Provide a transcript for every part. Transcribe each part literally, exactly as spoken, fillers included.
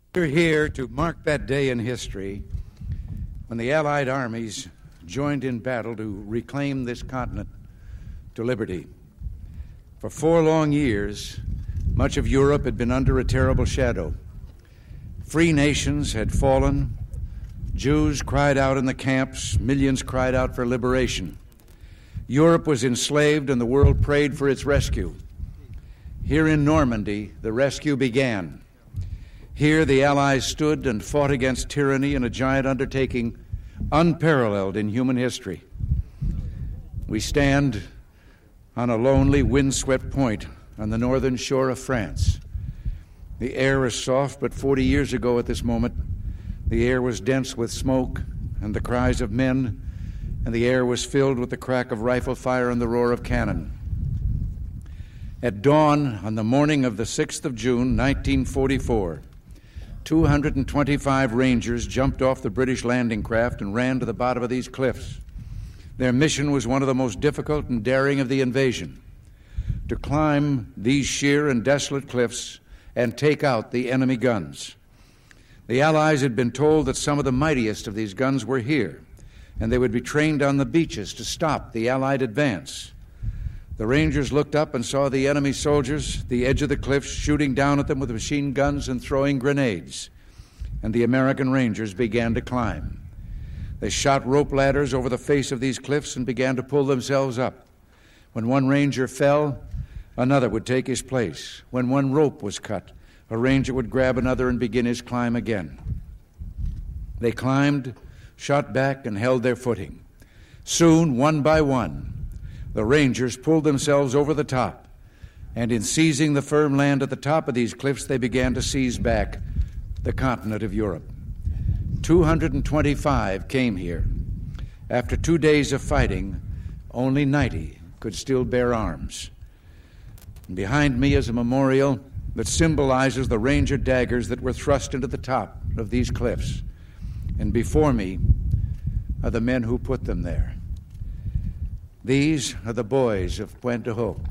We're here to mark that day in history when the Allied armies joined in battle to reclaim this continent to liberty. For four long years, much of Europe had been under a terrible shadow. Free nations had fallen. Jews cried out in the camps. Millions cried out for liberation. Europe was enslaved, and the world prayed for its rescue. Here in Normandy, the rescue began. Here the Allies stood and fought against tyranny in a giant undertaking unparalleled in human history. We stand on a lonely, windswept point on the northern shore of France. The air is soft, but forty years ago at this moment, the air was dense with smoke and the cries of men, and the air was filled with the crack of rifle fire and the roar of cannon. At dawn on the morning of the sixth of June, nineteen forty-four, two hundred twenty-five Rangers jumped off the British landing craft and ran to the bottom of these cliffs. Their mission was one of the most difficult and daring of the invasion: to climb these sheer and desolate cliffs and take out the enemy guns. The Allies had been told that some of the mightiest of these guns were here, and they would be trained on the beaches to stop the Allied advance. The Rangers looked up and saw the enemy soldiers at the edge of the cliffs shooting down at them with machine guns and throwing grenades, and the American Rangers began to climb. They shot rope ladders over the face of these cliffs and began to pull themselves up. When one Ranger fell, another would take his place. When one rope was cut, a Ranger would grab another and begin his climb again. They climbed, shot back, and held their footing. Soon, one by one, the Rangers pulled themselves over the top, and in seizing the firm land at the top of these cliffs, they began to seize back the continent of Europe. two hundred twenty-five came here. After two days of fighting, only ninety could still bear arms. And behind me is a memorial that symbolizes the Ranger daggers that were thrust into the top of these cliffs. And before me are the men who put them there. These are the boys of Pointe du Hoc.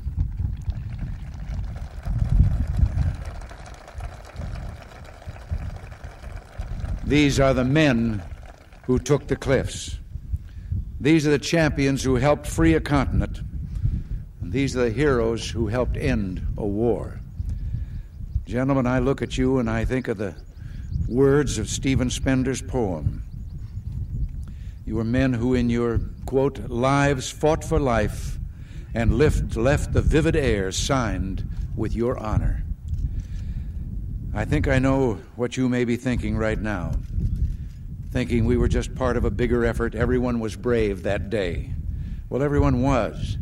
These are the men who took the cliffs. These are the champions who helped free a continent. And these are the heroes who helped end a war. Gentlemen, I look at you and I think of the words of Stephen Spender's poem. You were men who in your, quote, lives fought for life and left, left the vivid air signed with your honor. I think I know what you may be thinking right now, thinking we were just part of a bigger effort. Everyone was brave that day. Well, everyone was.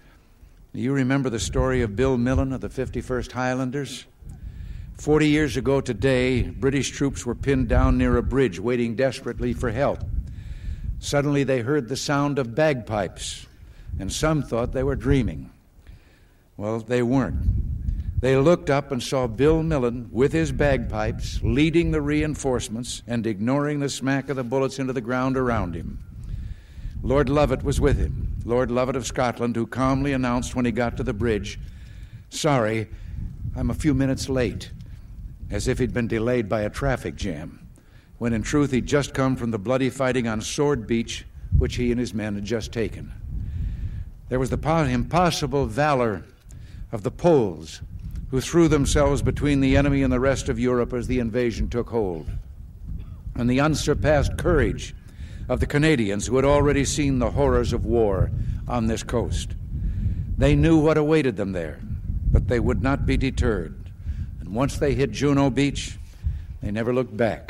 Do you remember the story of Bill Millen of the fifty-first Highlanders? Forty years ago today, British troops were pinned down near a bridge waiting desperately for help. Suddenly they heard the sound of bagpipes, and some thought they were dreaming. Well, they weren't. They looked up and saw Bill Millen with his bagpipes leading the reinforcements and ignoring the smack of the bullets into the ground around him. Lord Lovat was with him, Lord Lovat of Scotland, who calmly announced when he got to the bridge, "Sorry, I'm a few minutes late," as if he'd been delayed by a traffic jam, when in truth he'd just come from the bloody fighting on Sword Beach, which he and his men had just taken. There was the impossible valor of the Poles, who threw themselves between the enemy and the rest of Europe as the invasion took hold, and the unsurpassed courage of the Canadians, who had already seen the horrors of war on this coast. They knew what awaited them there, but they would not be deterred. And once they hit Juno Beach, they never looked back.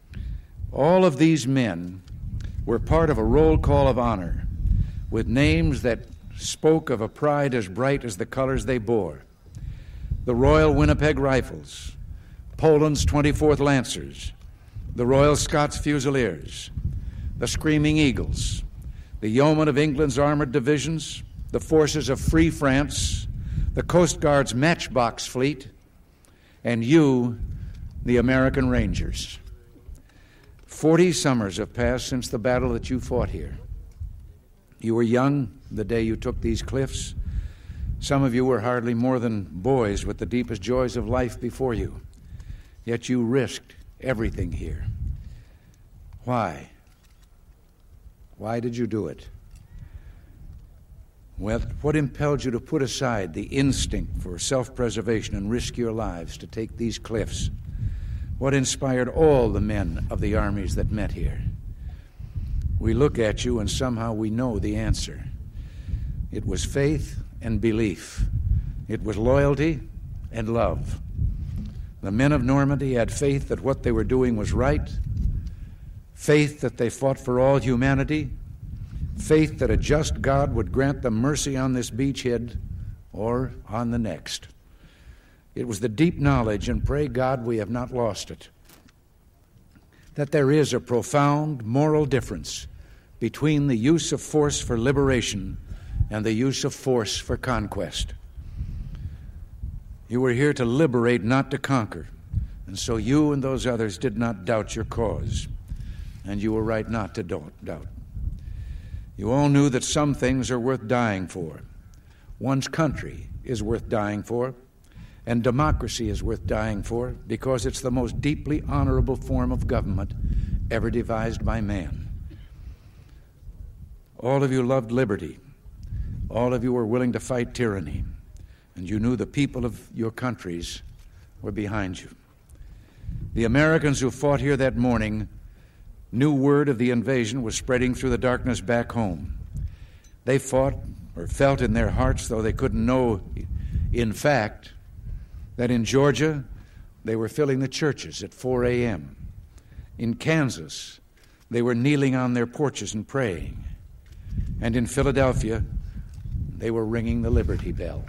All of these men were part of a roll call of honor, with names that spoke of a pride as bright as the colors they bore. The Royal Winnipeg Rifles, Poland's twenty-fourth Lancers, the Royal Scots Fusiliers, the Screaming Eagles, the Yeomen of England's armored divisions, the forces of Free France, the Coast Guard's Matchbox Fleet, and you, the American Rangers. Forty summers have passed since the battle that you fought here. You were young the day you took these cliffs. Some of you were hardly more than boys with the deepest joys of life before you. Yet you risked everything here. Why? Why did you do it? Well, what impelled you to put aside the instinct for self-preservation and risk your lives to take these cliffs? What inspired all the men of the armies that met here? We look at you and somehow we know the answer. It was faith and belief. It was loyalty and love. The men of Normandy had faith that what they were doing was right, faith that they fought for all humanity, faith that a just God would grant them mercy on this beachhead or on the next. It was the deep knowledge, and pray God we have not lost it, that there is a profound moral difference between the use of force for liberation and the use of force for conquest. You were here to liberate, not to conquer, and so you and those others did not doubt your cause, and you were right not to doubt. You all knew that some things are worth dying for. One's country is worth dying for, and democracy is worth dying for because it's the most deeply honorable form of government ever devised by man. All of you loved liberty. All of you were willing to fight tyranny, and you knew the people of your countries were behind you. The Americans who fought here that morning knew word of the invasion was spreading through the darkness back home. They fought, or felt in their hearts, though they couldn't know in fact, that in Georgia they were filling the churches at four a.m. In Kansas, they were kneeling on their porches and praying. And in Philadelphia, they were ringing the Liberty Bell.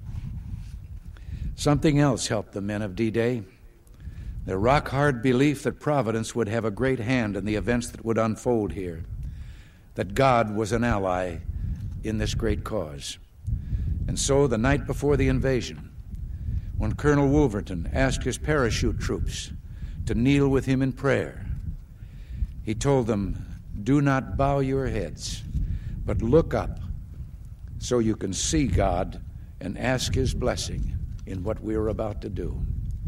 Something else helped the men of D-Day. Their rock-hard belief that Providence would have a great hand in the events that would unfold here, that God was an ally in this great cause. And so, the night before the invasion, when Colonel Wolverton asked his parachute troops to kneel with him in prayer, he told them, "Do not bow your heads, but look up so you can see God and ask His blessing in what we are about to do."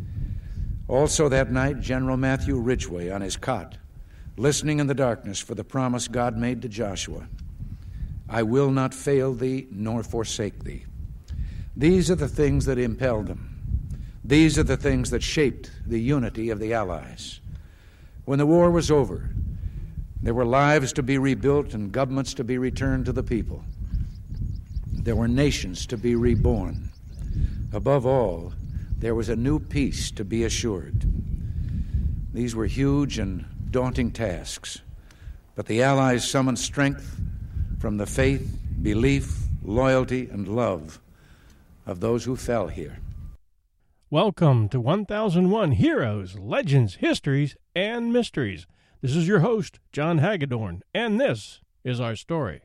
Also that night, General Matthew Ridgway on his cot, listening in the darkness for the promise God made to Joshua, "I will not fail thee nor forsake thee." These are the things that impelled them. These are the things that shaped the unity of the Allies. When the war was over, there were lives to be rebuilt and governments to be returned to the people. There were nations to be reborn. Above all, there was a new peace to be assured. These were huge and daunting tasks, but the Allies summoned strength from the faith, belief, loyalty, and love of those who fell here. Welcome to one thousand one Heroes, Legends, Histories, and Mysteries. This is your host, John Hagedorn, and this is our story.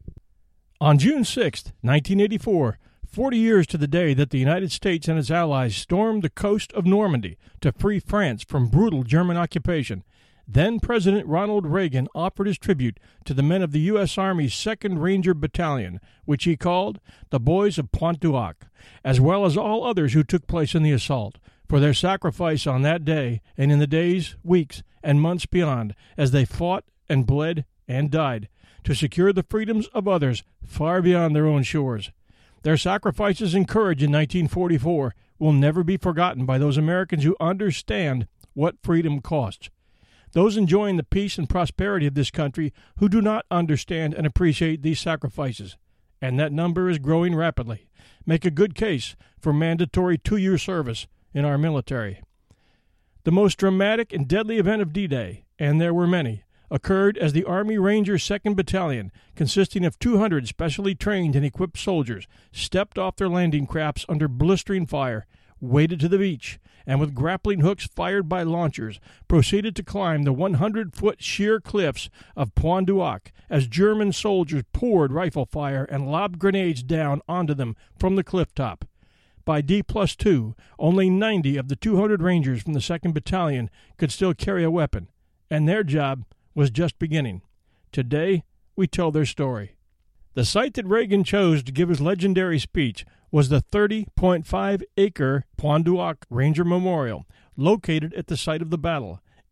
On June sixth, nineteen eighty-four, forty years to the day that the United States and its allies stormed the coast of Normandy to free France from brutal German occupation, then-President Ronald Reagan offered his tribute to the men of the U S. Army's second Ranger Battalion, which he called the Boys of Pointe du Hoc, as well as all others who took place in the assault, for their sacrifice on that day and in the days, weeks, and months beyond, as they fought and bled and died to secure the freedoms of others far beyond their own shores. Their sacrifices and courage in nineteen forty-four will never be forgotten by those Americans who understand what freedom costs. Those enjoying the peace and prosperity of this country who do not understand and appreciate these sacrifices, and that number is growing rapidly, make a good case for mandatory two-year service in our military. The most dramatic and deadly event of D-Day, and there were many, occurred as the Army Rangers second Battalion, consisting of two hundred specially trained and equipped soldiers, stepped off their landing crafts under blistering fire, waded to the beach, and with grappling hooks fired by launchers, proceeded to climb the one hundred foot sheer cliffs of Pointe du Hoc as German soldiers poured rifle fire and lobbed grenades down onto them from the cliff top. By D plus two, only ninety of the two hundred Rangers from the second Battalion could still carry a weapon, and their job was just beginning. Today, we tell their story. The site that Reagan chose to give his legendary speech was the thirty point five acre Pointe du Hoc Ranger Memorial, located at the site of the battle,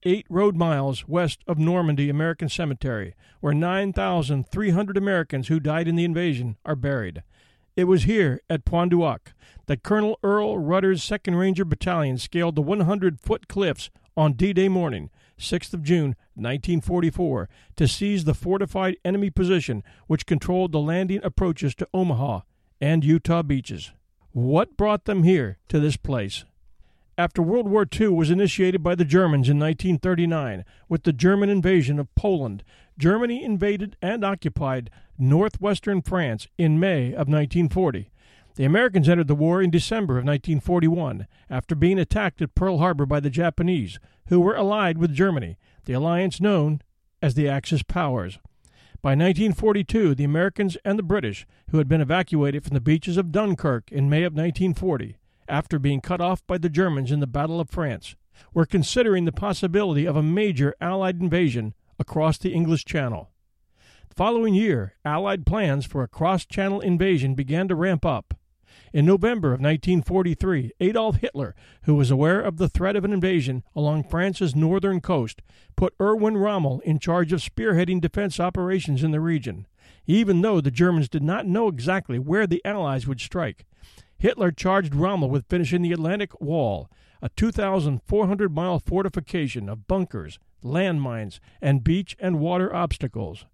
eight road miles west of Normandy American Cemetery, where nine thousand three hundred Americans who died in the invasion are buried. It was here, at Pointe du Hoc, that Colonel Earl Rutter's second Ranger Battalion scaled the one hundred foot cliffs on D-Day morning, sixth of June, nineteen forty-four, to seize the fortified enemy position which controlled the landing approaches to Omaha and Utah beaches. What brought them here, to this place? After World War Two was initiated by the Germans in nineteen thirty-nine, with the German invasion of Poland, Germany invaded and occupied northwestern France in May of nineteen forty. The Americans entered the war in December of nineteen forty-one, after being attacked at Pearl Harbor by the Japanese, who were allied with Germany, the alliance known as the Axis powers. By nineteen forty-two, the Americans and the British, who had been evacuated from the beaches of Dunkirk in May of nineteen forty, after being cut off by the Germans in the Battle of France, were considering the possibility of a major Allied invasion across the English Channel. The following year, Allied plans for a cross-channel invasion began to ramp up. In November of nineteen forty-three, Adolf Hitler, who was aware of the threat of an invasion along France's northern coast, put Erwin Rommel in charge of spearheading defense operations in the region. Even though the Germans did not know exactly where the Allies would strike, Hitler charged Rommel with finishing the Atlantic Wall, a two thousand four hundred mile fortification of bunkers, landmines, and beach and water obstacles.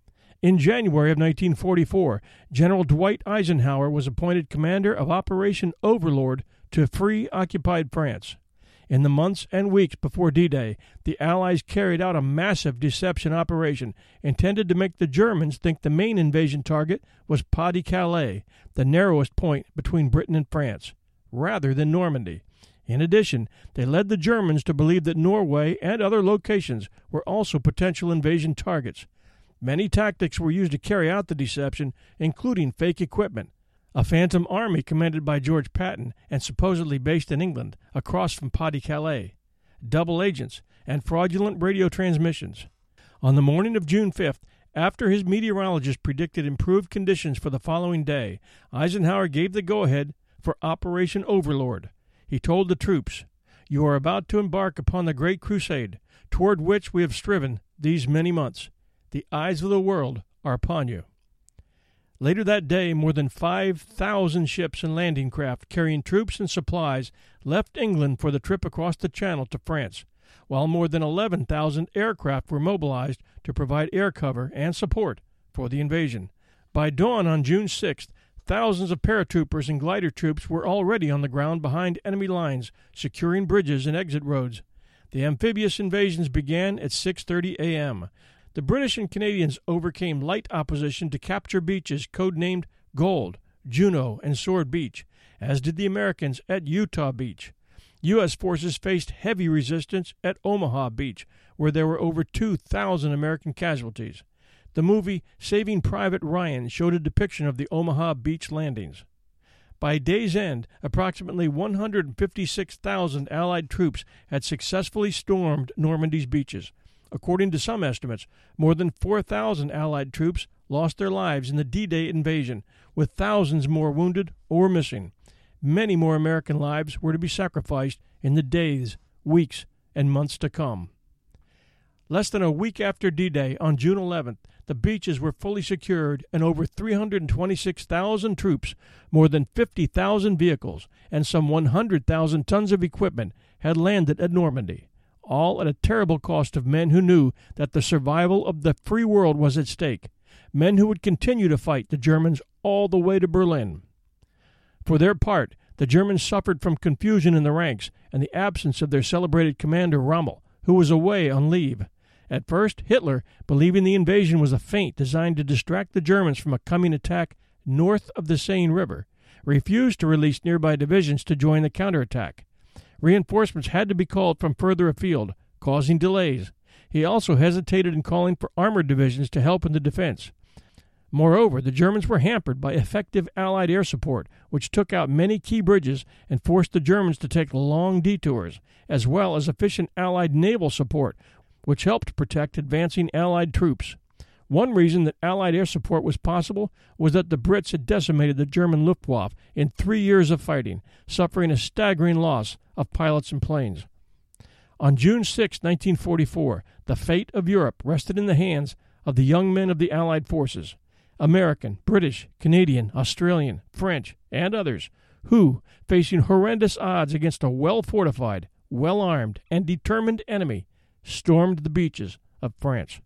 In January of nineteen forty-four, General Dwight Eisenhower was appointed commander of Operation Overlord to free occupied France. In the months and weeks before D-Day, the Allies carried out a massive deception operation intended to make the Germans think the main invasion target was Pas-de-Calais, the narrowest point between Britain and France, rather than Normandy. In addition, they led the Germans to believe that Norway and other locations were also potential invasion targets. Many tactics were used to carry out the deception, including fake equipment, a phantom army commanded by George Patton and supposedly based in England, across from Pas-de-Calais, double agents, and fraudulent radio transmissions. On the morning of June fifth, after his meteorologist predicted improved conditions for the following day, Eisenhower gave the go-ahead for Operation Overlord. He told the troops, "You are about to embark upon the great crusade, toward which we have striven these many months. The eyes of the world are upon you." Later that day, more than five thousand ships and landing craft carrying troops and supplies left England for the trip across the Channel to France, while more than eleven thousand aircraft were mobilized to provide air cover and support for the invasion. By dawn on June sixth, thousands of paratroopers and glider troops were already on the ground behind enemy lines, securing bridges and exit roads. The amphibious invasions began at six thirty a.m. The British and Canadians overcame light opposition to capture beaches codenamed Gold, Juno, and Sword Beach, as did the Americans at Utah Beach. U S forces faced heavy resistance at Omaha Beach, where there were over two thousand American casualties. The movie Saving Private Ryan showed a depiction of the Omaha Beach landings. By day's end, approximately one hundred fifty-six thousand Allied troops had successfully stormed Normandy's beaches. According to some estimates, more than four thousand Allied troops lost their lives in the D-Day invasion, with thousands more wounded or missing. Many more American lives were to be sacrificed in the days, weeks, and months to come. Less than a week after D-Day, on June eleventh, the beaches were fully secured and over three hundred twenty-six thousand troops, more than fifty thousand vehicles, and some one hundred thousand tons of equipment had landed at Normandy, all at a terrible cost of men who knew that the survival of the free world was at stake, men who would continue to fight the Germans all the way to Berlin. For their part, the Germans suffered from confusion in the ranks and the absence of their celebrated commander Rommel, who was away on leave. At first, Hitler, believing the invasion was a feint designed to distract the Germans from a coming attack north of the Seine River, refused to release nearby divisions to join the counterattack. Reinforcements had to be called from further afield, causing delays. He also hesitated in calling for armored divisions to help in the defense. Moreover, the Germans were hampered by effective Allied air support, which took out many key bridges and forced the Germans to take long detours, as well as efficient Allied naval support, which helped protect advancing Allied troops. One reason that Allied air support was possible was that the Brits had decimated the German Luftwaffe in three years of fighting, suffering a staggering loss of pilots and planes. On June sixth, nineteen forty-four, the fate of Europe rested in the hands of the young men of the Allied forces, American, British, Canadian, Australian, French, and others, who, facing horrendous odds against a well-fortified, well-armed, and determined enemy, stormed the beaches of France.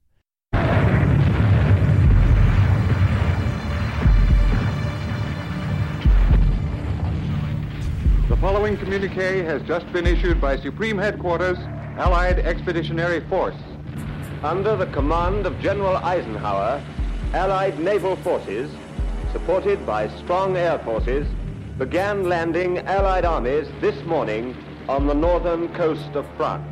The following communique has just been issued by Supreme Headquarters, Allied Expeditionary Force. Under the command of General Eisenhower, Allied naval forces, supported by strong air forces, began landing Allied armies this morning on the northern coast of France.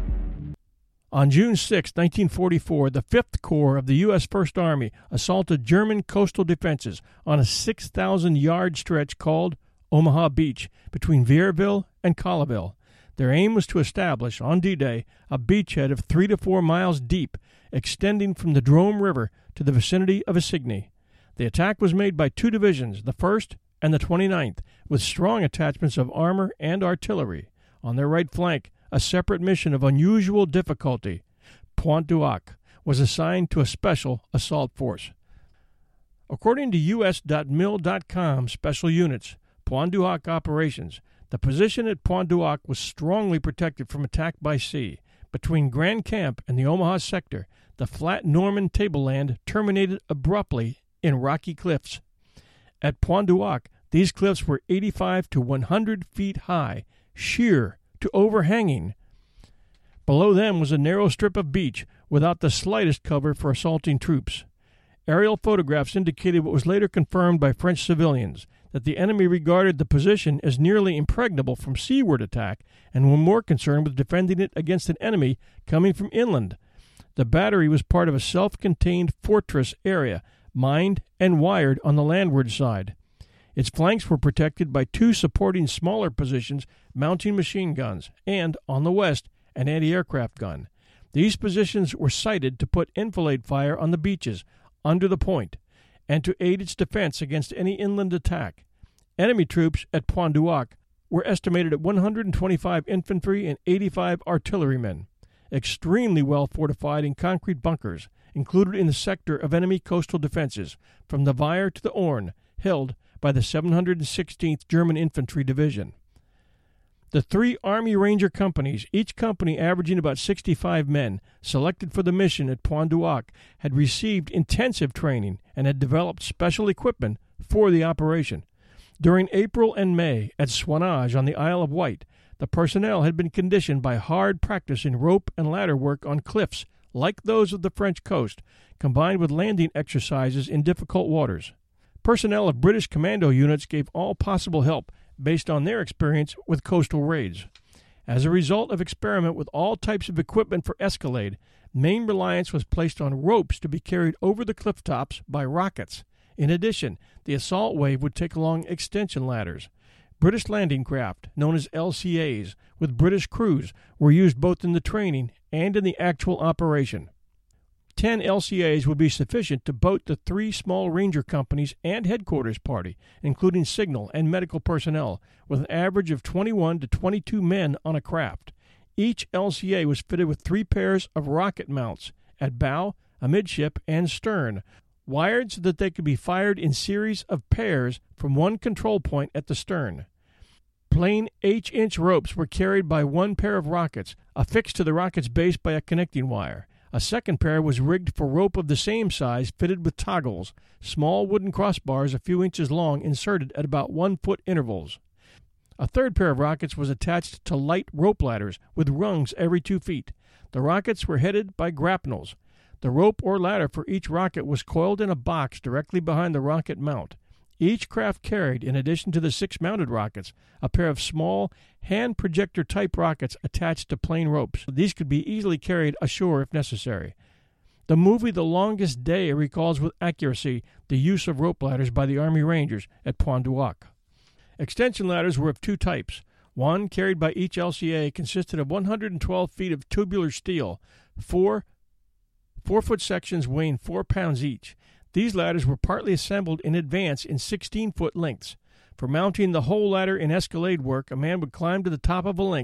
On June sixth, nineteen forty-four, the Fifth Corps of the U S First Army assaulted German coastal defenses on a six thousand yard stretch called Omaha Beach between Vierville and Colleville. Their aim was to establish, on D-Day, a beachhead of three to four miles deep, extending from the Drôme River to the vicinity of Isigny. The attack was made by two divisions, the first and the twenty-ninth, with strong attachments of armor and artillery. On their right flank, a separate mission of unusual difficulty, Pointe du Hoc, was assigned to a special assault force. According to U S mil dot com special units, Pointe du Hoc operations, the position at Pointe du Hoc was strongly protected from attack by sea. Between Grand Camp and the Omaha sector, the flat Norman tableland terminated abruptly in rocky cliffs. At Pointe du Hoc, these cliffs were eighty-five to one hundred feet high, sheer to overhanging. Below them was a narrow strip of beach without the slightest cover for assaulting troops. Aerial photographs indicated what was later confirmed by French civilians, that the enemy regarded the position as nearly impregnable from seaward attack and were more concerned with defending it against an enemy coming from inland. The battery was part of a self-contained fortress area, mined and wired on the landward side. Its flanks were protected by two supporting smaller positions mounting machine guns and, on the west, an anti-aircraft gun. These positions were sited to put enfilade fire on the beaches under the point and to aid its defense against any inland attack. Enemy troops at Pointe du Hoc were estimated at one hundred twenty-five infantry and eighty-five artillerymen, extremely well fortified in concrete bunkers, included in the sector of enemy coastal defenses from the Vire to the Orne, held by the seven hundred sixteenth German Infantry Division. The three Army Ranger companies, each company averaging about sixty-five men, selected for the mission at Pointe du Hoc, had received intensive training and had developed special equipment for the operation. During April and May, at Swanage on the Isle of Wight, the personnel had been conditioned by hard practice in rope and ladder work on cliffs like those of the French coast, combined with landing exercises in difficult waters. Personnel of British commando units gave all possible help based on their experience with coastal raids. As a result of experiment with all types of equipment for escalade, main reliance was placed on ropes to be carried over the cliff tops by rockets. In addition, the assault wave would take along extension ladders. British landing craft, known as L C As, with British crews, were used both in the training and in the actual operation. Ten L C As would be sufficient to boat the three small ranger companies and headquarters party, including signal and medical personnel, with an average of twenty-one to twenty-two men on a craft. Each L C A was fitted with three pairs of rocket mounts at bow, amidship, and stern, wired so that they could be fired in series of pairs from one control point at the stern. Plain H-inch ropes were carried by one pair of rockets, affixed to the rocket's base by a connecting wire. A second pair was rigged for rope of the same size, fitted with toggles, small wooden crossbars a few inches long inserted at about one-foot intervals. A third pair of rockets was attached to light rope ladders with rungs every two feet. The rockets were headed by grapnels. The rope or ladder for each rocket was coiled in a box directly behind the rocket mount. Each craft carried, in addition to the six mounted rockets, a pair of small hand projector-type rockets attached to plain ropes. These could be easily carried ashore if necessary. The movie The Longest Day recalls with accuracy the use of rope ladders by the Army Rangers at Pointe du Hoc. Extension ladders were of two types. One, carried by each L C A, consisted of one hundred twelve feet of tubular steel, four four-foot sections weighing four pounds each. These ladders were partly assembled in advance in sixteen-foot lengths. For mounting the whole ladder in escalade work, a man would climb to the top of a length,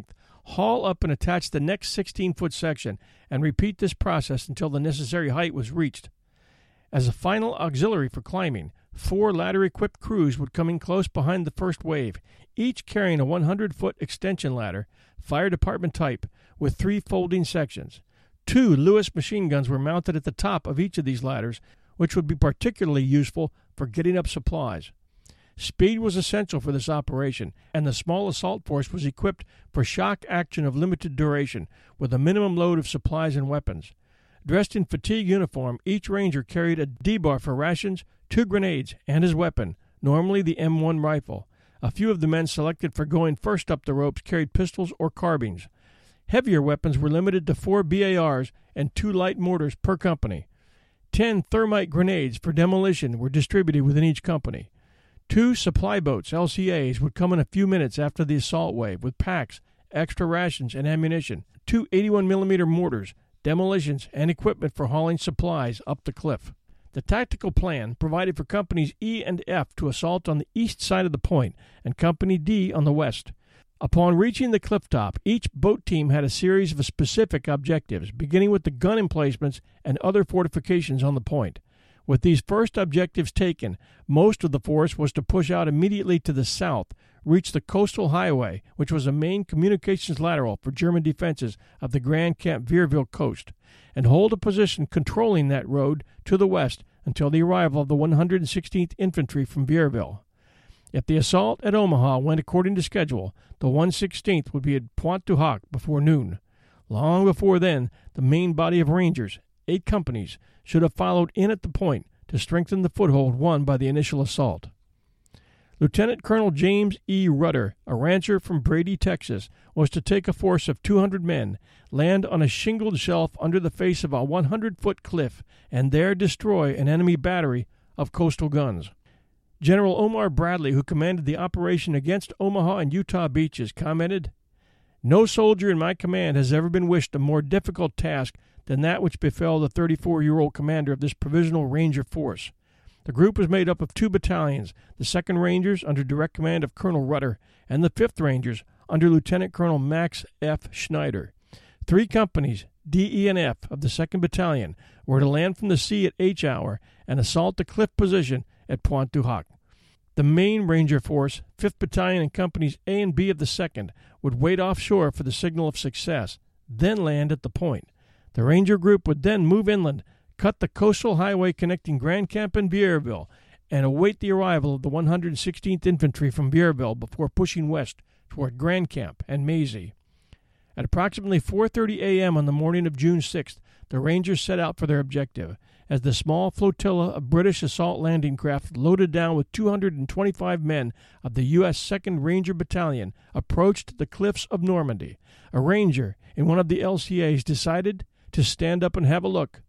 haul up and attach the next sixteen-foot section, and repeat this process until the necessary height was reached. As a final auxiliary for climbing, four ladder-equipped crews would come in close behind the first wave, each carrying a one hundred foot extension ladder, fire department type, with three folding sections. Two Lewis machine guns were mounted at the top of each of these ladders, which would be particularly useful for getting up supplies. Speed was essential for this operation, and the small assault force was equipped for shock action of limited duration, with a minimum load of supplies and weapons. Dressed in fatigue uniform, each ranger carried a D-bar for rations, two grenades, and his weapon, normally the M one rifle. A few of the men selected for going first up the ropes carried pistols or carbines. Heavier weapons were limited to four B A Rs and two light mortars per company. Ten thermite grenades for demolition were distributed within each company. Two supply boats, L C As, would come in a few minutes after the assault wave with packs, extra rations, and ammunition, two eighty-one millimeter mortars, demolitions, and equipment for hauling supplies up the cliff. The tactical plan provided for Companies E and F to assault on the east side of the point and Company D on the west. Upon reaching the cliff top, each boat team had a series of specific objectives, beginning with the gun emplacements and other fortifications on the point. With these first objectives taken, most of the force was to push out immediately to the south, reach the coastal highway, which was a main communications lateral for German defenses of the Grand Camp-Vierville coast, and hold a position controlling that road to the west until the arrival of the one hundred sixteenth Infantry from Vierville. If the assault at Omaha went according to schedule, the one hundred sixteenth would be at Pointe du Hoc before noon. Long before then, the main body of Rangers, eight companies, should have followed in at the point to strengthen the foothold won by the initial assault. Lieutenant Colonel James E. Rudder, a rancher from Brady, Texas, was to take a force of two hundred men, land on a shingled shelf under the face of a one hundred foot cliff, and there destroy an enemy battery of coastal guns. General Omar Bradley, who commanded the operation against Omaha and Utah beaches, commented, "No soldier in my command has ever been wished a more difficult task than that which befell the thirty-four-year-old commander of this provisional Ranger force. The group was made up of two battalions, the second Rangers under direct command of Colonel Rudder, and the fifth Rangers under Lieutenant Colonel Max F. Schneider. Three companies, D, E, and F, of the second Battalion were to land from the sea at H hour and assault the cliff position at Pointe du Hoc. The main Ranger force, fifth Battalion and Companies A and B of the second, would wait offshore for the signal of success, then land at the point. The Ranger group would then move inland, cut the coastal highway connecting Grand Camp and Vierville, and await the arrival of the one hundred sixteenth Infantry from Vierville before pushing west toward Grand Camp and Mazie. At approximately four thirty a.m. on the morning of June sixth, the Rangers set out for their objective. As the small flotilla of British assault landing craft loaded down with two hundred twenty-five men of the U S second Ranger Battalion approached the cliffs of Normandy, a Ranger in one of the L C As decided to stand up and have a look.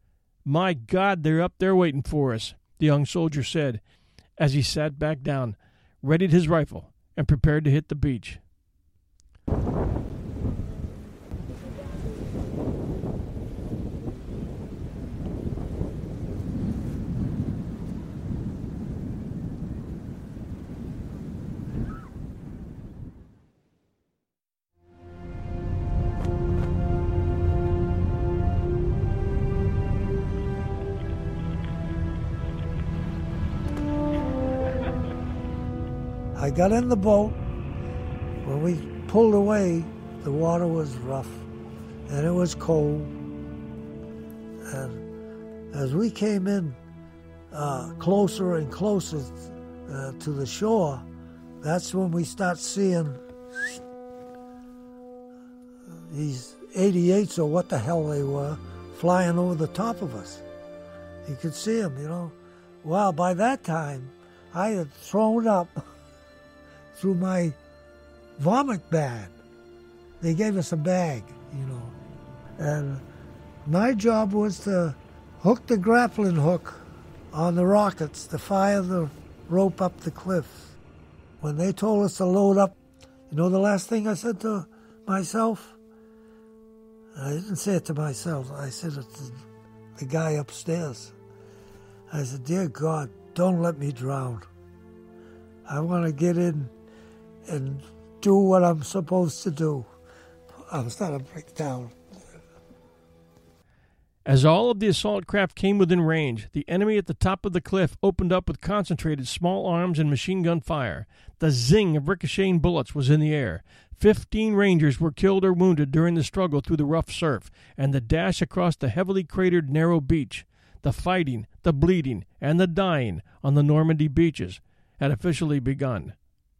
"My God, they're up there waiting for us," the young soldier said as he sat back down, readied his rifle, and prepared to hit the beach. I got in the boat. When we pulled away, the water was rough and it was cold. And as we came in uh, closer and closer uh, to the shore, that's when we start seeing these eighty-eights, or what the hell they were, flying over the top of us. You could see them, you know. Well, by that time, I had thrown up through my vomit bag. They gave us a bag, you know. And my job was to hook the grappling hook on the rockets to fire the rope up the cliff. When they told us to load up, you know the last thing I said to myself? I didn't say it to myself. I said it to the guy upstairs. I said, "Dear God, don't let me drown. I want to get in and do what I'm supposed to do. instead of break down. As all of the assault craft came within range, the enemy at the top of the cliff opened up with concentrated small arms and machine gun fire. The zing of ricocheting bullets was in the air. Fifteen Rangers were killed or wounded during the struggle through the rough surf and the dash across the heavily cratered narrow beach. The fighting, the bleeding, and the dying on the Normandy beaches had officially begun.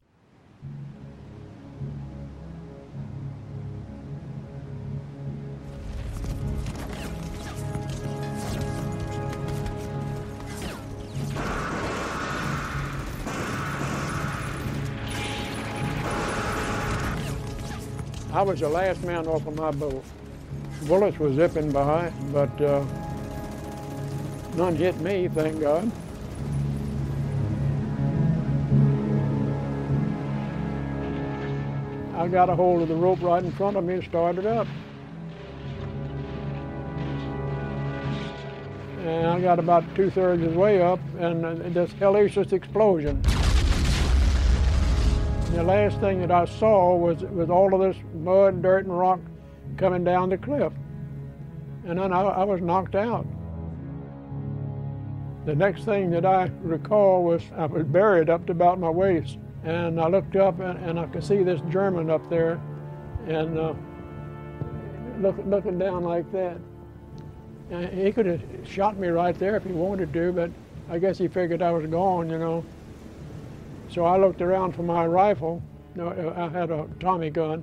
I was the last man off of my boat. Bullets were zipping by, but uh, none hit me, thank God. I got a hold of the rope right in front of me and started up. And I got about two-thirds of the way up, and uh, this hellacious explosion. The last thing that I saw was, was all of this mud, dirt, and rock coming down the cliff. And then I, I was knocked out. The next thing that I recall was I was buried up to about my waist. And I looked up and, and I could see this German up there and uh, look, looking down like that. And he could have shot me right there if he wanted to, but I guess he figured I was gone, you know. So I looked around for my rifle. I had a Tommy gun,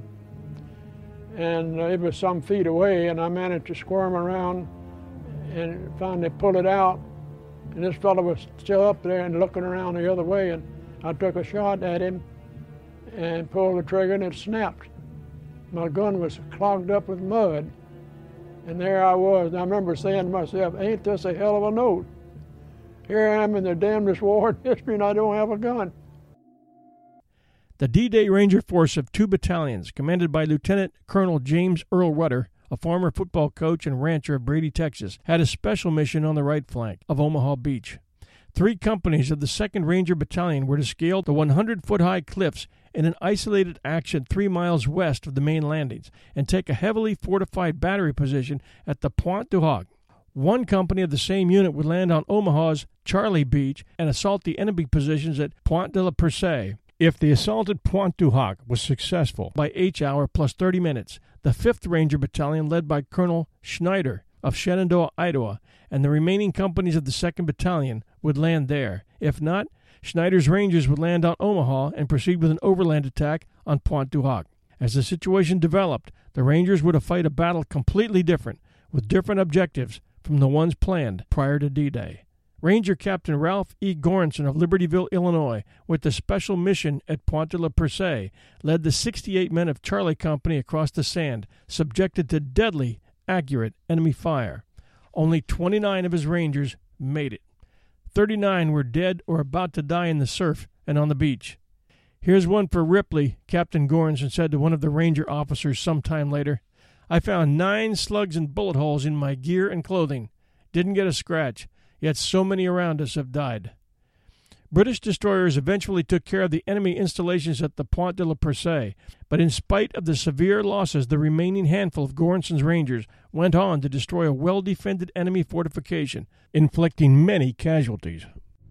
and it was some feet away, and I managed to squirm around and finally pull it out. And this fellow was still up there and looking around the other way, and I took a shot at him and pulled the trigger, and it snapped. My gun was clogged up with mud, and there I was. And I remember saying to myself, ain't this a hell of a note? Here I am in the damnedest war in history, and I don't have a gun. The D-Day Ranger Force of two battalions, commanded by Lieutenant Colonel James Earl Rudder, a former football coach and rancher of Brady, Texas, had a special mission on the right flank of Omaha Beach. Three companies of the second Ranger Battalion were to scale the one hundred foot high cliffs in an isolated action three miles west of the main landings and take a heavily fortified battery position at the Pointe du Hoc. One company of the same unit would land on Omaha's Charlie Beach and assault the enemy positions at Pointe de la Percée. If the assault at Pointe du Hoc was successful by H hour plus thirty minutes, the fifth Ranger Battalion, led by Colonel Schneider of Shenandoah, Idaho, and the remaining companies of the second Battalion would land there. If not, Schneider's Rangers would land on Omaha and proceed with an overland attack on Pointe du Hoc. As the situation developed, the Rangers would have fight a battle completely different, with different objectives from the ones planned prior to D-Day. Ranger Captain Ralph E. Goranson of Libertyville, Illinois, with the special mission at Pointe de la Percée, led the sixty-eight men of Charlie Company across the sand, subjected to deadly, accurate enemy fire. Only twenty-nine of his Rangers made it. thirty-nine were dead or about to die in the surf and on the beach. Here's one for Ripley, Captain Goranson said to one of the Ranger officers sometime later. I found nine slugs and bullet holes in my gear and clothing. Didn't get a scratch. Yet so many around us have died. British destroyers eventually took care of the enemy installations at the Pointe de la Percée, but in spite of the severe losses, the remaining handful of Goranson's Rangers went on to destroy a well-defended enemy fortification, inflicting many casualties.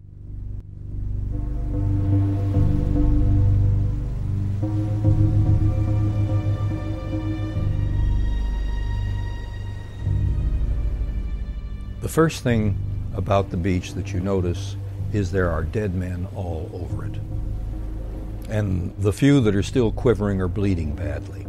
The first thing about the beach that you notice is there are dead men all over it. And the few that are still quivering are bleeding badly.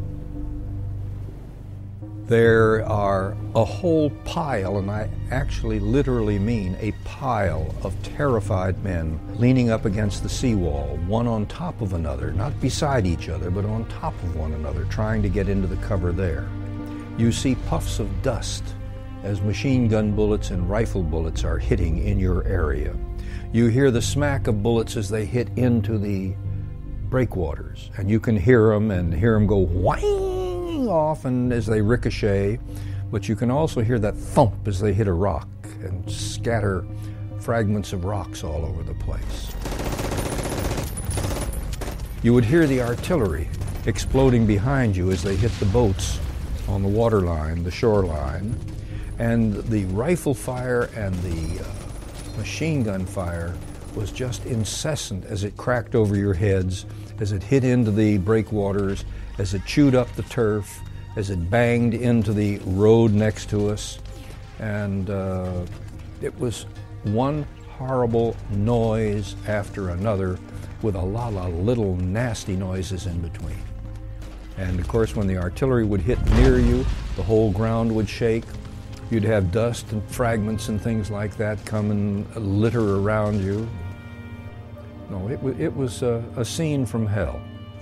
There are a whole pile, and I actually literally mean a pile of terrified men leaning up against the seawall, one on top of another, not beside each other, but on top of one another, trying to get into the cover there. You see puffs of dust as machine gun bullets and rifle bullets are hitting in your area. You hear the smack of bullets as they hit into the breakwaters, and you can hear them and hear them go whang off and as they ricochet, but you can also hear that thump as they hit a rock and scatter fragments of rocks all over the place. You would hear the artillery exploding behind you as they hit the boats on the waterline, the shoreline. And the rifle fire and the uh, machine gun fire was just incessant as it cracked over your heads, as it hit into the breakwaters, as it chewed up the turf, as it banged into the road next to us. And uh, it was one horrible noise after another, with a lot of little nasty noises in between. And of course, when the artillery would hit near you, the whole ground would shake. You'd have dust and fragments and things like that come and litter around you. No, it, w- it was a, a scene from hell.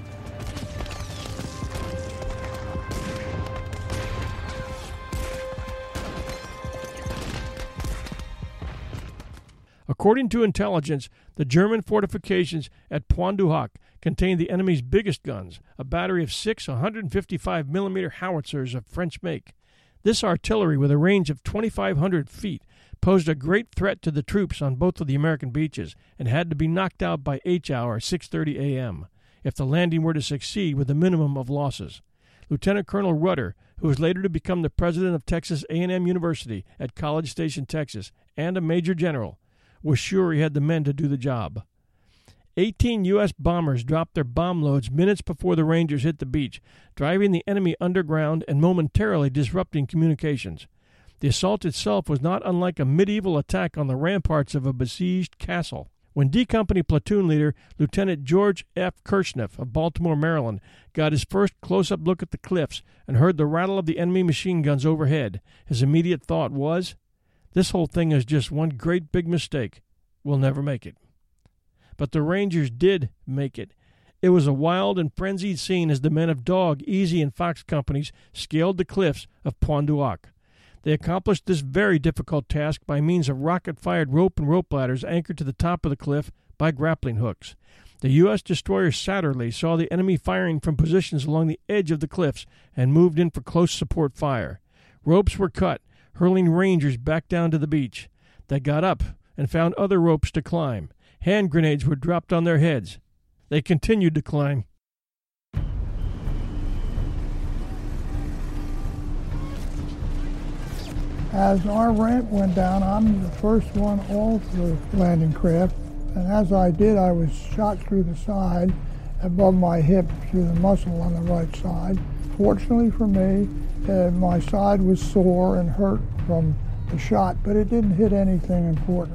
According to intelligence, the German fortifications at Pointe du Hoc contained the enemy's biggest guns, a battery of six one fifty-five millimeter howitzers of French make. This artillery, with a range of twenty-five hundred feet, posed a great threat to the troops on both of the American beaches and had to be knocked out by H hour, six thirty a.m., if the landing were to succeed with a minimum of losses. Lieutenant Colonel Rudder, who was later to become the president of Texas A and M University at College Station, Texas, and a major general, was sure he had the men to do the job. Eighteen U S bombers dropped their bomb loads minutes before the Rangers hit the beach, driving the enemy underground and momentarily disrupting communications. The assault itself was not unlike a medieval attack on the ramparts of a besieged castle. When D Company platoon leader Lieutenant George F. Kirchneff of Baltimore, Maryland, got his first close-up look at the cliffs and heard the rattle of the enemy machine guns overhead, his immediate thought was, "This whole thing is just one great big mistake. We'll never make it." But the Rangers did make it. It was a wild and frenzied scene as the men of Dog, Easy, and Fox companies scaled the cliffs of Pointe du Hoc. They accomplished this very difficult task by means of rocket-fired rope and rope ladders anchored to the top of the cliff by grappling hooks. The U S destroyer Satterlee saw the enemy firing from positions along the edge of the cliffs and moved in for close support fire. Ropes were cut, hurling Rangers back down to the beach. They got up and found other ropes to climb. Hand grenades were dropped on their heads. They continued to climb. As our ramp went down, I'm the first one off the landing craft, and as I did, I was shot through the side, above my hip, through the muscle on the right side. Fortunately for me, uh, my side was sore and hurt from the shot, but it didn't hit anything important.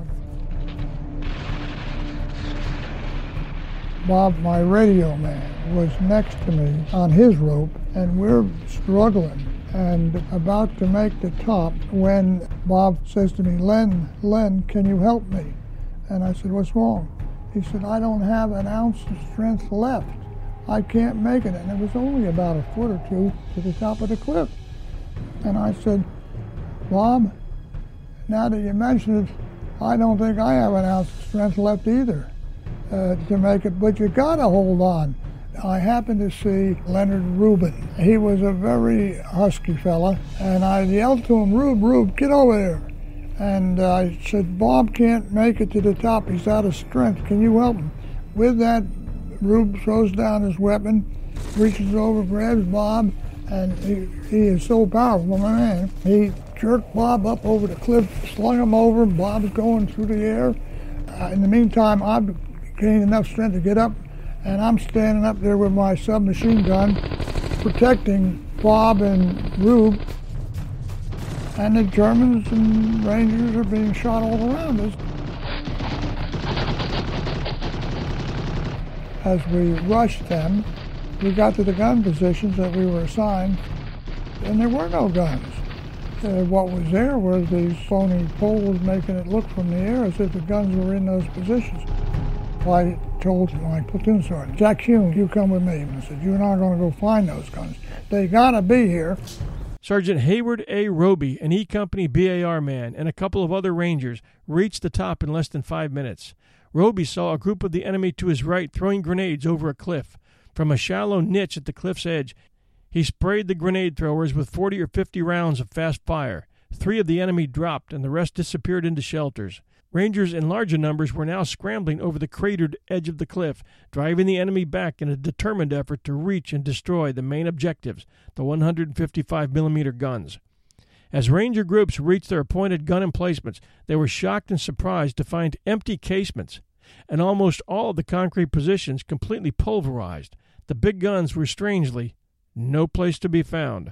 Bob, my radio man, was next to me on his rope, and we're struggling and about to make the top when Bob says to me, Len, Len, can you help me? And I said, what's wrong? He said, I don't have an ounce of strength left. I can't make it. And it was only about a foot or two to the top of the cliff. And I said, Bob, now that you mention it, I don't think I have an ounce of strength left either uh, to make it, but you gotta hold on. I happened to see Leonard Rubin. He was a very husky fella, and I yelled to him, Rube, Rube, get over there. And uh, I said, Bob can't make it to the top. He's out of strength. Can you help him? With that, Rube throws down his weapon, reaches over, grabs Bob, and he, he is so powerful, my man. He jerked Bob up over the cliff, slung him over. Bob's going through the air. Uh, in the meantime, I've gained enough strength to get up, and I'm standing up there with my submachine gun protecting Bob and Rube. And the Germans and Rangers are being shot all around us. As we rushed them, we got to the gun positions that we were assigned, and there were no guns. Uh, what was there was these phony poles making it look from the air as if the guns were in those positions. Well, I told my platoon sergeant, Jack Hume, you come with me. And I said, you're not going to go find those guns. They got to be here. Sergeant Hayward A. Roby, an E Company B A R man, and a couple of other Rangers reached the top in less than five minutes. Roby saw a group of the enemy to his right throwing grenades over a cliff. From a shallow niche at the cliff's edge, he sprayed the grenade throwers with forty or fifty rounds of fast fire. Three of the enemy dropped, and the rest disappeared into shelters. Rangers in larger numbers were now scrambling over the cratered edge of the cliff, driving the enemy back in a determined effort to reach and destroy the main objectives, the one hundred fifty-five millimeter guns. As Ranger groups reached their appointed gun emplacements, they were shocked and surprised to find empty casements, and almost all of the concrete positions completely pulverized. The big guns were, strangely, no place to be found.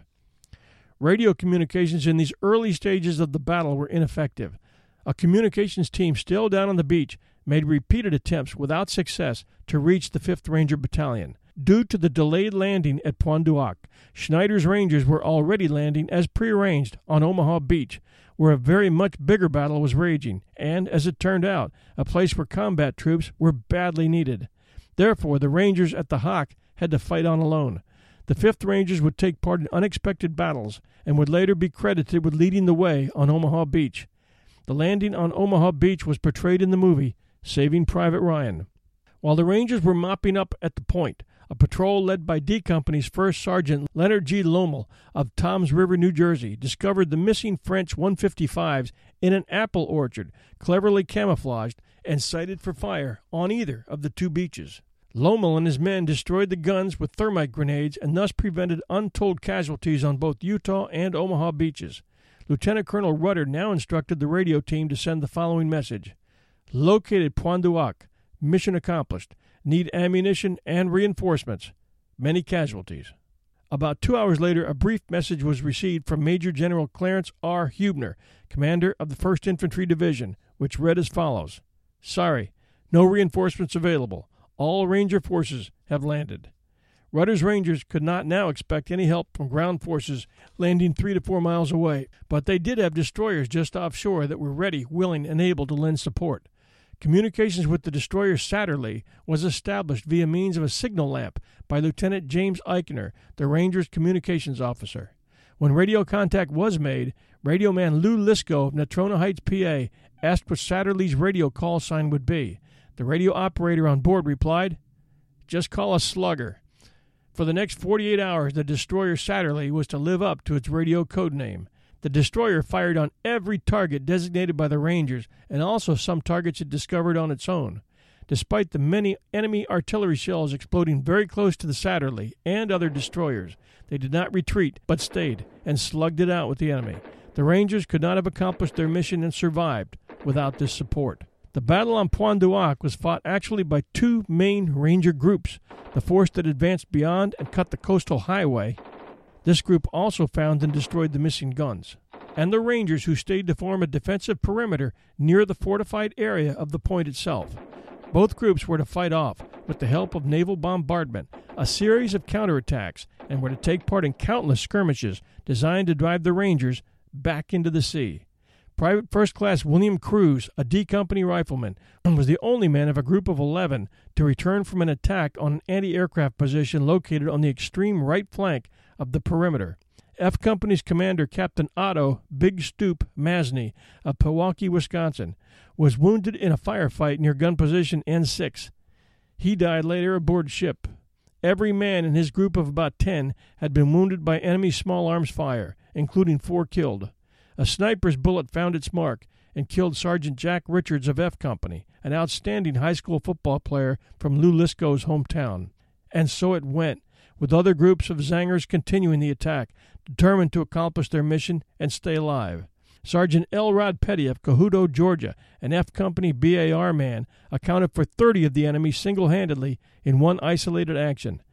Radio communications in these early stages of the battle were ineffective. A communications team still down on the beach made repeated attempts without success to reach the fifth Ranger Battalion. Due to the delayed landing at Pointe du Hoc, Schneider's Rangers were already landing as prearranged on Omaha Beach, where a very much bigger battle was raging, and, as it turned out, a place where combat troops were badly needed. Therefore, the Rangers at the Hoc had to fight on alone. The fifth Rangers would take part in unexpected battles and would later be credited with leading the way on Omaha Beach. The landing on Omaha Beach was portrayed in the movie Saving Private Ryan. While the Rangers were mopping up at the point, a patrol led by D Company's First Sergeant Leonard G. Lommel of Toms River, New Jersey, discovered the missing French one fifty-fives in an apple orchard, cleverly camouflaged and sighted for fire on either of the two beaches. Lommel and his men destroyed the guns with thermite grenades and thus prevented untold casualties on both Utah and Omaha beaches. Lieutenant Colonel Rudder now instructed the radio team to send the following message: "Located Pointe du Hoc. Mission accomplished. Need ammunition and reinforcements. Many casualties." About two hours later, a brief message was received from Major General Clarence R. Hubner, commander of the first Infantry Division, which read as follows: "Sorry, no reinforcements available. All Ranger forces have landed." Rudder's Rangers could not now expect any help from ground forces landing three to four miles away, but they did have destroyers just offshore that were ready, willing, and able to lend support. Communications with the destroyer Satterlee was established via means of a signal lamp by Lieutenant James Eichner, the Rangers' communications officer. When radio contact was made, radioman Lou Lisco of Natrona Heights, P A, asked what Satterlee's radio call sign would be. The radio operator on board replied, "Just call us Slugger." For the next forty-eight hours, the destroyer Satterlee was to live up to its radio code name. The destroyer fired on every target designated by the Rangers and also some targets it discovered on its own. Despite the many enemy artillery shells exploding very close to the Satterlee and other destroyers, they did not retreat but stayed and slugged it out with the enemy. The Rangers could not have accomplished their mission and survived without this support. The battle on Pointe du Hoc was fought actually by two main Ranger groups, the force that advanced beyond and cut the coastal highway. This group also found and destroyed the missing guns, and the Rangers who stayed to form a defensive perimeter near the fortified area of the point itself. Both groups were to fight off, with the help of naval bombardment, a series of counterattacks, and were to take part in countless skirmishes designed to drive the Rangers back into the sea. Private First Class William Cruz, a D Company rifleman, was the only man of a group of eleven to return from an attack on an anti-aircraft position located on the extreme right flank of the perimeter. F Company's commander, Captain Otto Big Stoop Masney of Pewaukee, Wisconsin, was wounded in a firefight near gun position N six. He died later aboard ship. Every man in his group of about ten had been wounded by enemy small arms fire, including four killed. A sniper's bullet found its mark and killed Sergeant Jack Richards of F Company, an outstanding high school football player from Lou Lisco's hometown. And so it went, with other groups of Zangers continuing the attack, determined to accomplish their mission and stay alive. Sergeant Elrod Petty of Cohuto, Georgia, an F Company B A R man, accounted for thirty of the enemy single-handedly in one isolated action.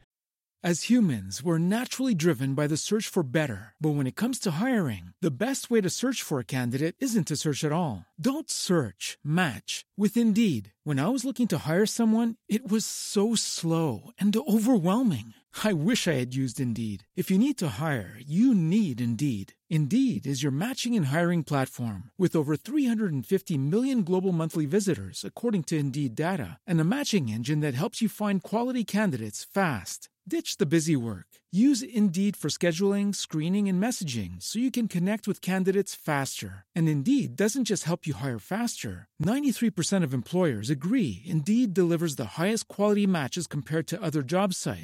As humans, we're naturally driven by the search for better. But when it comes to hiring, the best way to search for a candidate isn't to search at all. Don't search, match with Indeed. When I was looking to hire someone, it was so slow and overwhelming. I wish I had used Indeed. If you need to hire, you need Indeed. Indeed is your matching and hiring platform with over three hundred fifty million global monthly visitors, according to Indeed data, and a matching engine that helps you find quality candidates fast. Ditch the busy work. Use Indeed for scheduling, screening, and messaging so you can connect with candidates faster. And Indeed doesn't just help you hire faster. ninety-three percent of employers agree Indeed delivers the highest quality matches compared to other job sites.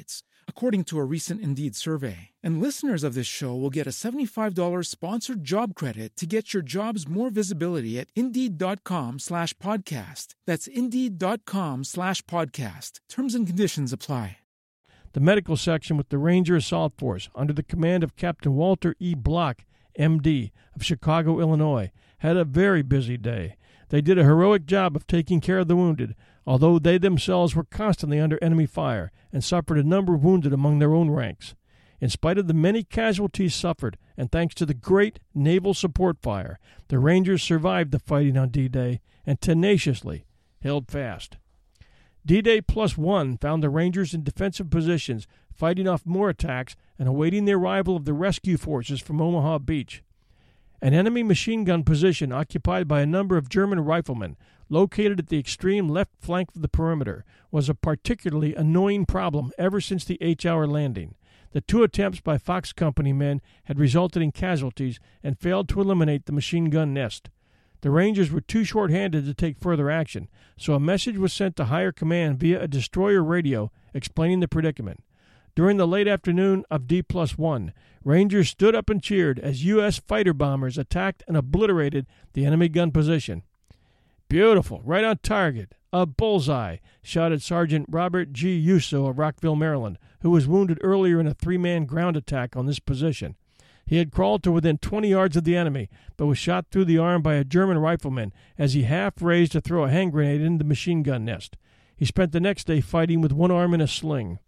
according to a recent Indeed survey. And listeners of this show will get a seventy-five dollars sponsored job credit to get your jobs more visibility at Indeed.com slash podcast. That's Indeed.com slash podcast. Terms and conditions apply. The medical section with the Ranger Assault Force, under the command of Captain Walter E. Block, M D, of Chicago, Illinois, had a very busy day. They did a heroic job of taking care of the wounded, although they themselves were constantly under enemy fire and suffered a number of wounded among their own ranks. In spite of the many casualties suffered, and thanks to the great naval support fire, the Rangers survived the fighting on D-Day and tenaciously held fast. D-Day plus one found the Rangers in defensive positions, fighting off more attacks and awaiting the arrival of the rescue forces from Omaha Beach. An enemy machine gun position occupied by a number of German riflemen, located at the extreme left flank of the perimeter, was a particularly annoying problem ever since the H-hour landing. The two attempts by Fox Company men had resulted in casualties and failed to eliminate the machine gun nest. The Rangers were too short-handed to take further action, so a message was sent to higher command via a destroyer radio explaining the predicament. During the late afternoon of D plus one, Rangers stood up and cheered as U S fighter bombers attacked and obliterated the enemy gun position. "Beautiful, right on target, a bullseye," shouted Sergeant Robert G. Yusso of Rockville, Maryland, who was wounded earlier in a three-man ground attack on this position. He had crawled to within twenty yards of the enemy, but was shot through the arm by a German rifleman as he half-raised to throw a hand grenade into the machine gun nest. He spent the next day fighting with one arm in a sling.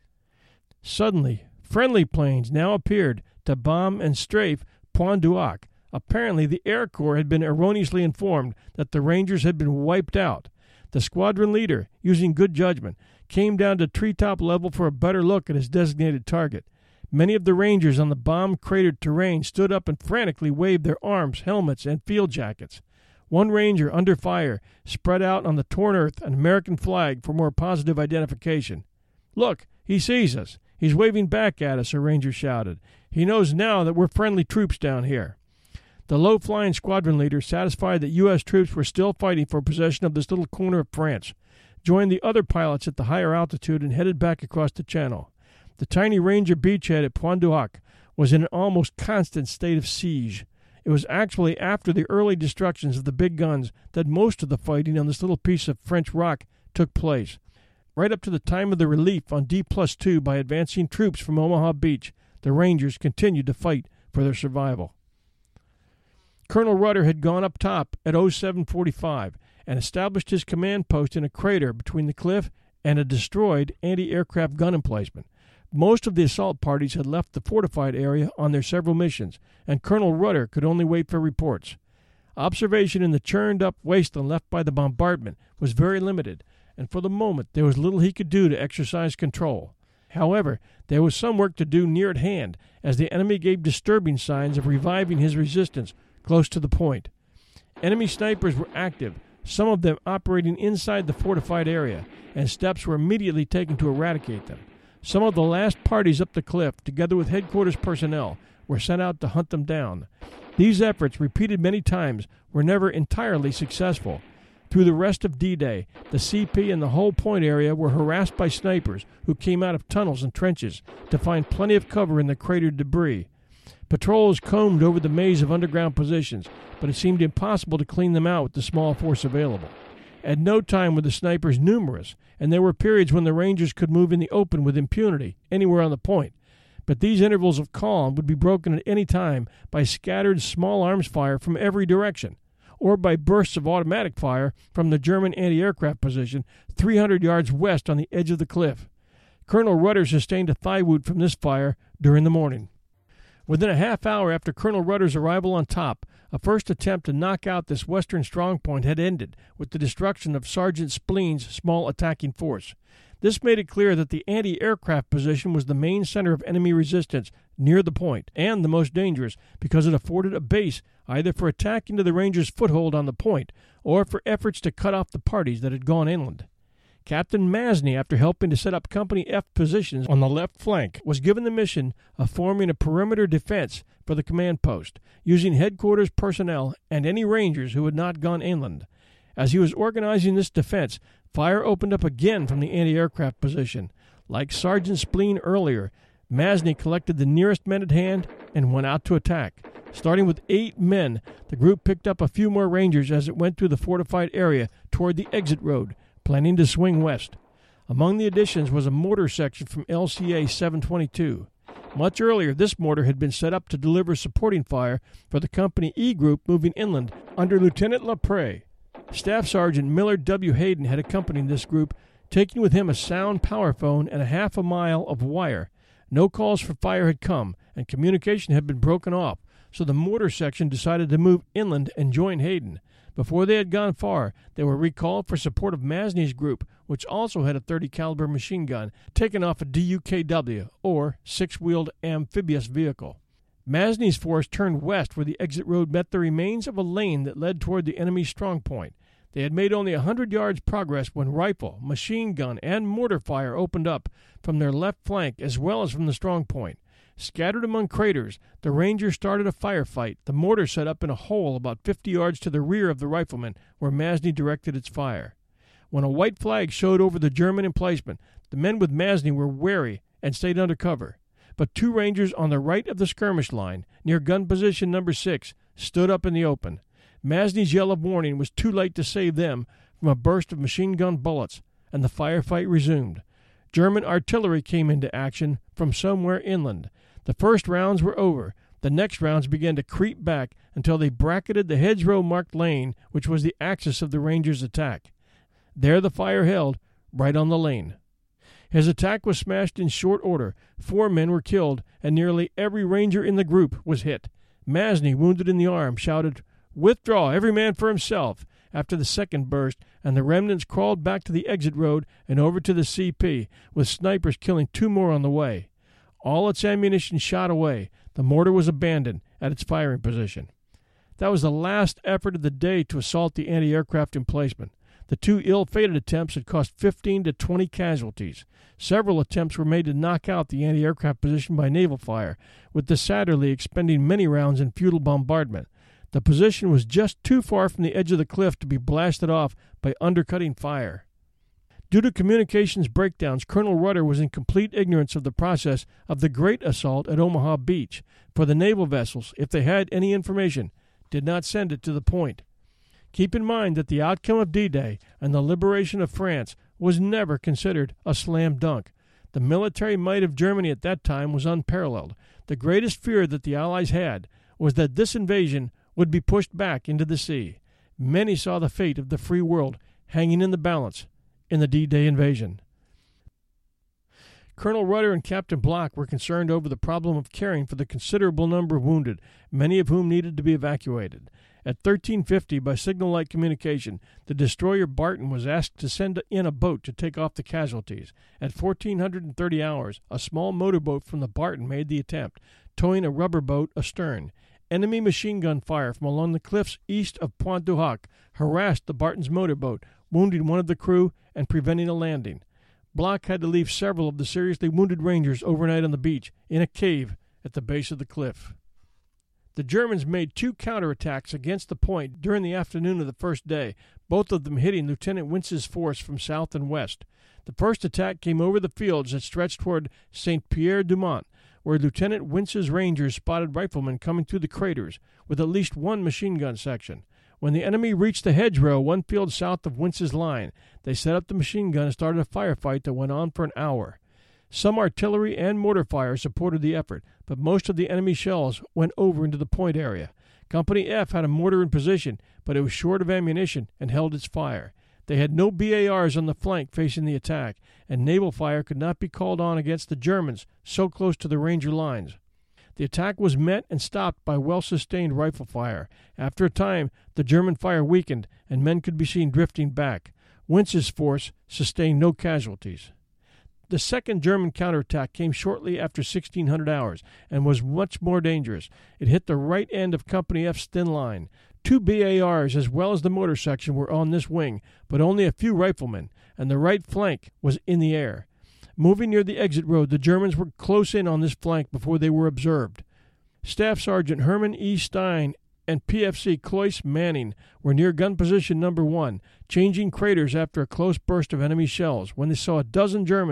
Suddenly, friendly planes now appeared to bomb and strafe Pointe du Hoc. Apparently, the Air Corps had been erroneously informed that the Rangers had been wiped out. The squadron leader, using good judgment, came down to treetop level for a better look at his designated target. Many of the Rangers on the bomb-cratered terrain stood up and frantically waved their arms, helmets, and field jackets. One Ranger, under fire, spread out on the torn earth an American flag for more positive identification. "Look, he sees us. He's waving back at us," a Ranger shouted. "He knows now that we're friendly troops down here." The low-flying squadron leader, satisfied that U S troops were still fighting for possession of this little corner of France, joined the other pilots at the higher altitude and headed back across the channel. The tiny Ranger beachhead at Pointe du Hoc was in an almost constant state of siege. It was actually after the early destructions of the big guns that most of the fighting on this little piece of French rock took place. Right up to the time of the relief on D plus two by advancing troops from Omaha Beach, the Rangers continued to fight for their survival. Colonel Rudder had gone up top at oh seven forty-five and established his command post in a crater between the cliff and a destroyed anti-aircraft gun emplacement. Most of the assault parties had left the fortified area on their several missions, and Colonel Rudder could only wait for reports. Observation in the churned-up wasteland left by the bombardment was very limited, and for the moment there was little he could do to exercise control. However, there was some work to do near at hand, as the enemy gave disturbing signs of reviving his resistance close to the point. Enemy snipers were active, some of them operating inside the fortified area, and steps were immediately taken to eradicate them. Some of the last parties up the cliff, together with headquarters personnel, were sent out to hunt them down. These efforts, repeated many times, were never entirely successful. Through the rest of D-Day, the C P and the whole point area were harassed by snipers who came out of tunnels and trenches to find plenty of cover in the cratered debris. Patrols combed over the maze of underground positions, but it seemed impossible to clean them out with the small force available. At no time were the snipers numerous, and there were periods when the Rangers could move in the open with impunity, anywhere on the point. But these intervals of calm would be broken at any time by scattered small arms fire from every direction, or by bursts of automatic fire from the German anti-aircraft position three hundred yards west on the edge of the cliff. Colonel Rudder sustained a thigh wound from this fire during the morning. Within a half hour after Colonel Rudder's arrival on top, a first attempt to knock out this western strongpoint had ended with the destruction of Sergeant Spleen's small attacking force. This made it clear that the anti-aircraft position was the main center of enemy resistance near the point, and the most dangerous, because it afforded a base either for attack into the Rangers' foothold on the point or for efforts to cut off the parties that had gone inland. Captain Masney, after helping to set up Company F positions on the left flank, was given the mission of forming a perimeter defense for the command post, using headquarters personnel and any Rangers who had not gone inland. As he was organizing this defense, fire opened up again from the anti-aircraft position. Like Sergeant Spleen earlier, Masny collected the nearest men at hand and went out to attack. Starting with eight men, the group picked up a few more Rangers as it went through the fortified area toward the exit road, planning to swing west. Among the additions was a mortar section from L C A seven twenty-two. Much earlier, this mortar had been set up to deliver supporting fire for the Company E Group moving inland under Lieutenant LaPrée. Staff Sergeant Millard W. Hayden had accompanied this group, taking with him a sound power phone and a half a mile of wire. No calls for fire had come, and communication had been broken off, so the mortar section decided to move inland and join Hayden. Before they had gone far, they were recalled for support of Masny's group, which also had a thirty caliber machine gun taken off a D U K W, or six-wheeled amphibious vehicle. Masny's force turned west where the exit road met the remains of a lane that led toward the enemy's strong point. They had made only a hundred yards progress when rifle, machine gun, and mortar fire opened up from their left flank as well as from the strong point. Scattered among craters, the Rangers started a firefight, the mortar set up in a hole about fifty yards to the rear of the riflemen, where Masny directed its fire. When a white flag showed over the German emplacement, the men with Masny were wary and stayed under cover. But two Rangers on the right of the skirmish line, near gun position number six, stood up in the open. Masny's yell of warning was too late to save them from a burst of machine gun bullets, and the firefight resumed. German artillery came into action from somewhere inland. The first rounds were over. The next rounds began to creep back until they bracketed the hedgerow-marked lane, which was the axis of the Rangers' attack. There the fire held, right on the lane. His attack was smashed in short order. Four men were killed, and nearly every Ranger in the group was hit. Masny, wounded in the arm, shouted, "Withdraw, every man for himself," after the second burst, and the remnants crawled back to the exit road and over to the C P, with snipers killing two more on the way. All its ammunition shot away. The mortar was abandoned at its firing position. That was the last effort of the day to assault the anti-aircraft emplacement. The two ill-fated attempts had cost fifteen to twenty casualties. Several attempts were made to knock out the anti-aircraft position by naval fire, with the Satterlee expending many rounds in futile bombardment. The position was just too far from the edge of the cliff to be blasted off by undercutting fire. Due to communications breakdowns, Colonel Rudder was in complete ignorance of the process of the great assault at Omaha Beach, for the naval vessels, if they had any information, did not send it to the point. Keep in mind that the outcome of D-Day and the liberation of France was never considered a slam dunk. The military might of Germany at that time was unparalleled. The greatest fear that the Allies had was that this invasion would be pushed back into the sea. Many saw the fate of the free world hanging in the balance in the D-Day invasion. Colonel Rudder and Captain Block were concerned over the problem of caring for the considerable number of wounded, many of whom needed to be evacuated. At thirteen fifty, by signal light communication, the destroyer Barton was asked to send in a boat to take off the casualties. At fourteen thirty hours, a small motorboat from the Barton made the attempt, towing a rubber boat astern. Enemy machine gun fire from along the cliffs east of Pointe du Hoc harassed the Barton's motorboat, wounding one of the crew and preventing a landing. Block had to leave several of the seriously wounded Rangers overnight on the beach in a cave at the base of the cliff. The Germans made two counterattacks against the point during the afternoon of the first day, both of them hitting Lieutenant Wince's force from south and west. The first attack came over the fields that stretched toward Saint Pierre du Mont, where Lieutenant Wince's Rangers spotted riflemen coming through the craters with at least one machine gun section. When the enemy reached the hedgerow one field south of Wince's line, they set up the machine gun and started a firefight that went on for an hour. Some artillery and mortar fire supported the effort, but most of the enemy shells went over into the point area. Company F had a mortar in position, but it was short of ammunition and held its fire. They had no B A Rs on the flank facing the attack, and naval fire could not be called on against the Germans so close to the Ranger lines. The attack was met and stopped by well-sustained rifle fire. After a time, the German fire weakened, and men could be seen drifting back. Wince's force sustained no casualties. The second German counterattack came shortly after sixteen hundred hours and was much more dangerous. It hit the right end of Company F's thin line. Two B A Rs as well as the mortar section were on this wing, but only a few riflemen, and the right flank was in the air. Moving near the exit road, the Germans were close in on this flank before they were observed. Staff Sergeant Herman E. Stein and P F C Cloyce Manning were near gun position number one, changing craters after a close burst of enemy shells, when they saw a dozen Germans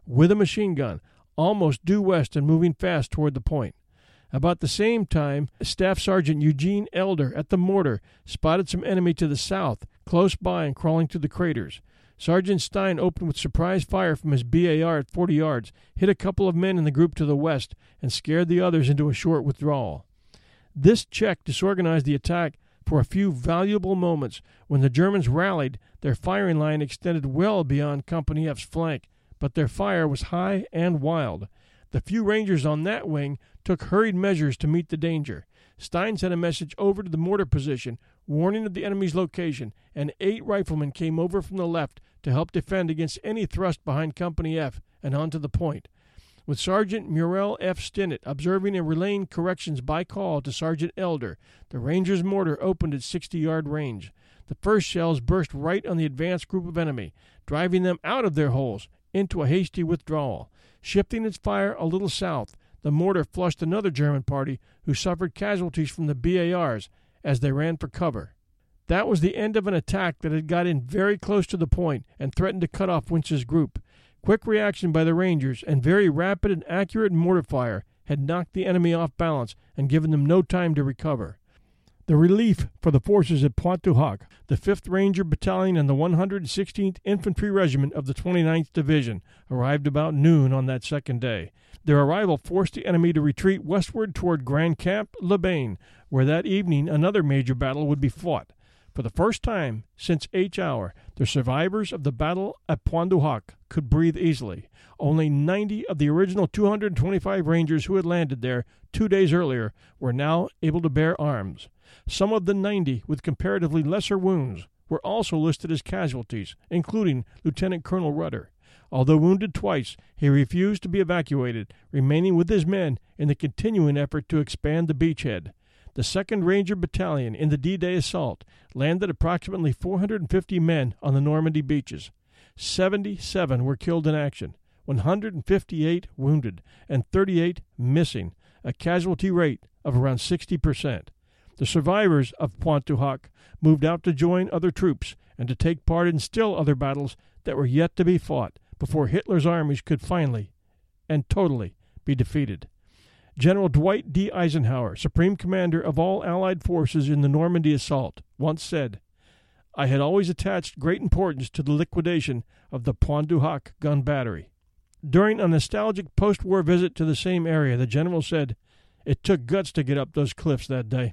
with a machine gun, almost due west and moving fast toward the point. About the same time, Staff Sergeant Eugene Elder at the mortar spotted some enemy to the south, close by and crawling to the craters. Sergeant Stein opened with surprise fire from his B A R at forty yards, hit a couple of men in the group to the west, and scared the others into a short withdrawal. This check disorganized the attack for a few valuable moments. When the Germans rallied, their firing line extended well beyond Company F's flank, but their fire was high and wild. The few Rangers on that wing took hurried measures to meet the danger. Stein sent a message over to the mortar position, warning of the enemy's location, and eight riflemen came over from the left to help defend against any thrust behind Company F and onto the point. With Sergeant Muriel F. Stinnett observing and relaying corrections by call to Sergeant Elder, the Rangers' mortar opened at sixty-yard range. The first shells burst right on the advanced group of enemy, driving them out of their holes into a hasty withdrawal. Shifting its fire a little south, the mortar flushed another German party who suffered casualties from the B A Rs as they ran for cover. That was the end of an attack that had got in very close to the point and threatened to cut off Winch's group. Quick reaction by the Rangers and very rapid and accurate mortar fire had knocked the enemy off balance and given them no time to recover. The relief for the forces at Pointe du Hoc, the fifth Ranger Battalion and the one hundred sixteenth Infantry Regiment of the twenty-ninth Division, arrived about noon on that second day. Their arrival forced the enemy to retreat westward toward Grand Camp Le Bain, where that evening another major battle would be fought. For the first time since H hour, the survivors of the battle at Pointe du Hoc could breathe easily. Only ninety of the original two hundred twenty-five Rangers who had landed there two days earlier were now able to bear arms. Some of the ninety with comparatively lesser wounds were also listed as casualties, including Lieutenant Colonel Rudder. Although wounded twice, he refused to be evacuated, remaining with his men in the continuing effort to expand the beachhead. The second Ranger Battalion in the D-Day assault landed approximately four hundred fifty men on the Normandy beaches. seventy-seven were killed in action, one hundred fifty-eight wounded, and thirty-eight missing, a casualty rate of around sixty percent. The survivors of Pointe du Hoc moved out to join other troops and to take part in still other battles that were yet to be fought before Hitler's armies could finally and totally be defeated. General Dwight D. Eisenhower, Supreme Commander of all Allied forces in the Normandy assault, once said, "I had always attached great importance to the liquidation of the Pointe du Hoc gun battery." During a nostalgic post-war visit to the same area, the general said, "It took guts to get up those cliffs that day."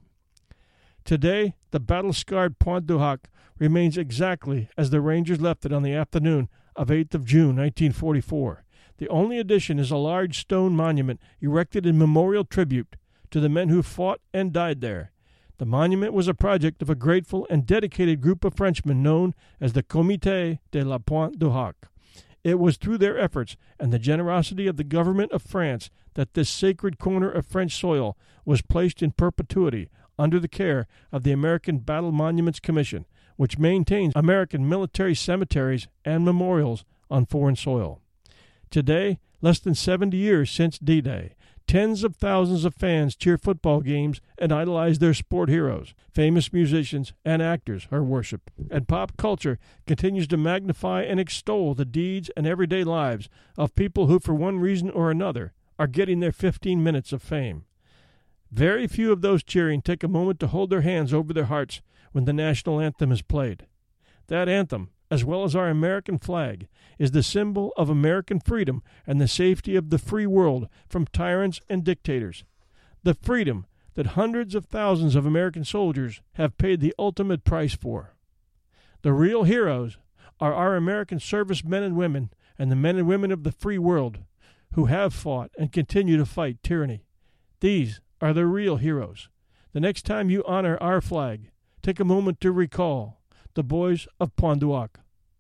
Today, the battle-scarred Pointe du Hoc remains exactly as the Rangers left it on the afternoon of eighth of June, nineteen forty-four. The only addition is a large stone monument erected in memorial tribute to the men who fought and died there. The monument was a project of a grateful and dedicated group of Frenchmen known as the Comité de la Pointe du Hoc. It was through their efforts and the generosity of the government of France that this sacred corner of French soil was placed in perpetuity under the care of the American Battle Monuments Commission, which maintains American military cemeteries and memorials on foreign soil. Today, less than seventy years since D-Day, tens of thousands of fans cheer football games and idolize their sport heroes. Famous musicians and actors are worshipped, and pop culture continues to magnify and extol the deeds and everyday lives of people who, for one reason or another, are getting their fifteen minutes of fame. Very few of those cheering take a moment to hold their hands over their hearts when the national anthem is played. That anthem, as well as our American flag, is the symbol of American freedom and the safety of the free world from tyrants and dictators. The freedom that hundreds of thousands of American soldiers have paid the ultimate price for. The real heroes are our American servicemen and women and the men and women of the free world who have fought and continue to fight tyranny. These are the real heroes. The next time you honor our flag, take a moment to recall the boys of Pointe du Hoc.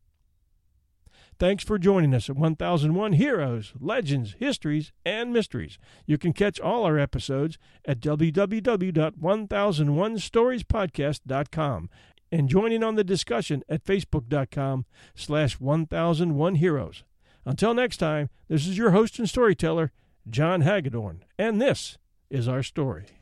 Thanks for joining us at one thousand one Heroes, Legends, Histories, and Mysteries. You can catch all our episodes at w w w dot one thousand one stories podcast dot com and join in on the discussion at facebook dot com slash one thousand one heroes. Until next time, this is your host and storyteller, John Hagedorn, and this is our story.